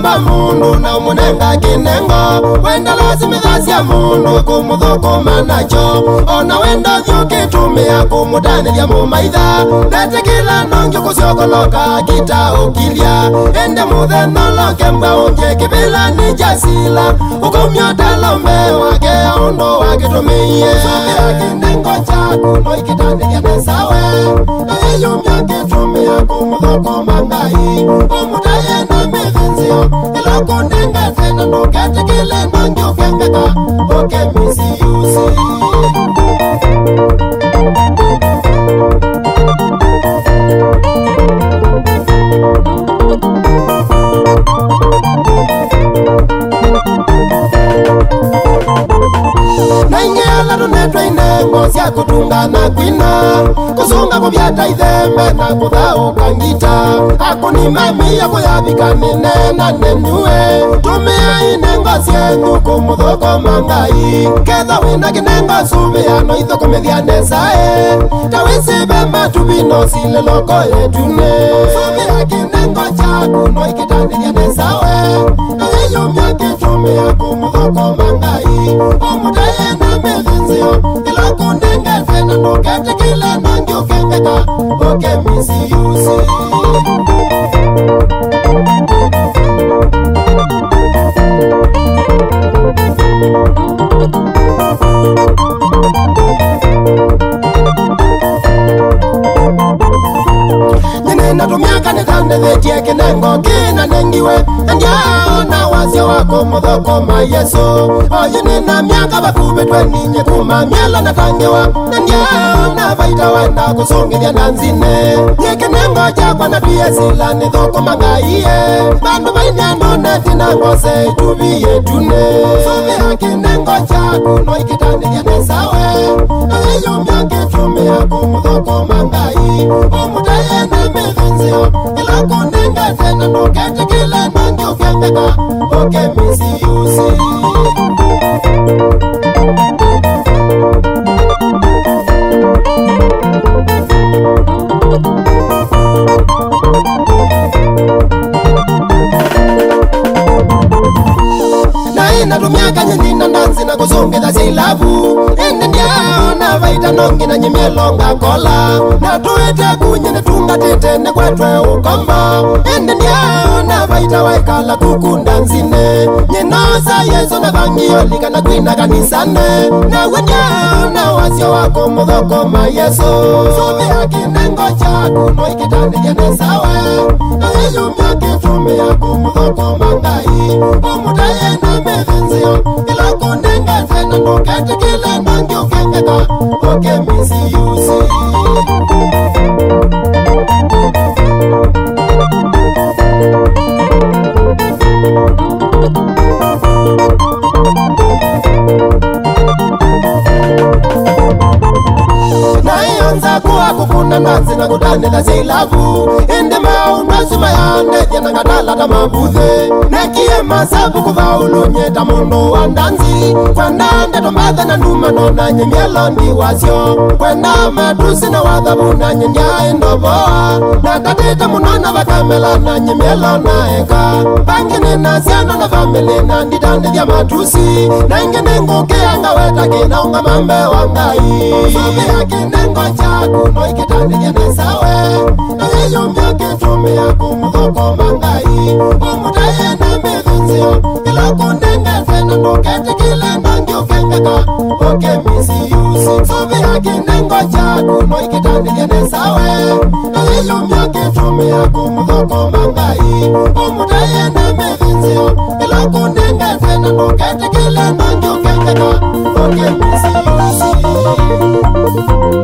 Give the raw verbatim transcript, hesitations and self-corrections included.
umba mundu na umunenga kinengo wenda lazimithasya mundu kumuthukuma nacho ona wenda vyukitumia kumutanilia mumaitha netikila nongyo kusyokoloka kitaukilia ende muthenoloke mbwa unje kibila ni jasila ukumyo talombe wake aundo wakitumiye subia kinengo chaku no ikitanilia nesawe ayumya kitumia kumuthukuma ngai umutaye na mithenzio iloko nenga tena nuketikile nongyo kengeka oke misiyusi Sya kutungana kwina kusunga kubyata itheme na kuthauka ngita akuni mami ya kuyabika ninena nenyue tumia inengo syenyu kumuthukuma ngai ketha wina kinengo subiano ithukumithia nesae tawisibe matubino sile loko yetune subia kinengo chaku no ikitanilia nesawe ayumya kitumia kumuthukuma ngai umutaye na mithenzio kundenga tena nukete kile nangi ukengeka oke misiyusi nene natumiaka nithande thetie kinengo kina nengiwe ndiao na wasio wako muthukuma Yesu oyu nina miaka bakubetwe ninye kuma miela natangewa ndiao na vaita wenda kusungithia na nzine nyekinengo chakwa na tuyesila nithukuma ngaiye bandu baineno netina ngose itubiye tune subia kinengo chaku no ikitanilia nesawe ayumya kitumia kumuthukuma ngai umutaye na mithenzio ila kundenga tena nuketikile nangi ukengeka oke misiyusi natumiaka nyinina ndanzi na kuzungitha silavu ende ndiao na vaita nongi na nyimielonga kola na tuite kunyene tungatite ne kwetwe ukoma ende ndiao na vaita waikala kukunda nzine nyinosa Yesu na vangio lika na kwina kanisane na wendiao na wasio wako muthukuma Yesu subia kinengo chaku no ikitanilia nesawe ayumya kitumia kumuthukuma ngai umutaye na mithenzio ila kundenga tena nuketikile nangi ukengeka oke misiyusi naionza kuwa kukuna nanzi na kutanila silavu indi maunasuma yande jena ngatala tamabuthe nekie masabu kufaulu nyeta mundu wa ndanzi kwenda ndeto mbathe na nduma nona nyemielo ndi wasyo kwenda matusi na wathabu na nyendia indoboa na katita munona vakamela na nyemielo na eka pangine na siano na famili na nditandithia matusi na ingine ngukianga wetakina unga mambe wa ngai subia kinengo chaku no ikitanilia nesawe ayumya kitumia kumuthukuma ngai umutaye na mithenzio ila kundenga tena nuketikile nangi ukengeka oke misiyusi subia kinengo chaku no ikitanilia nesawe ayumya kitumia kumuthukuma ngai umutaye na mithenzio ila kundenga tena nuketikile nangi ukengeka oke misiyusi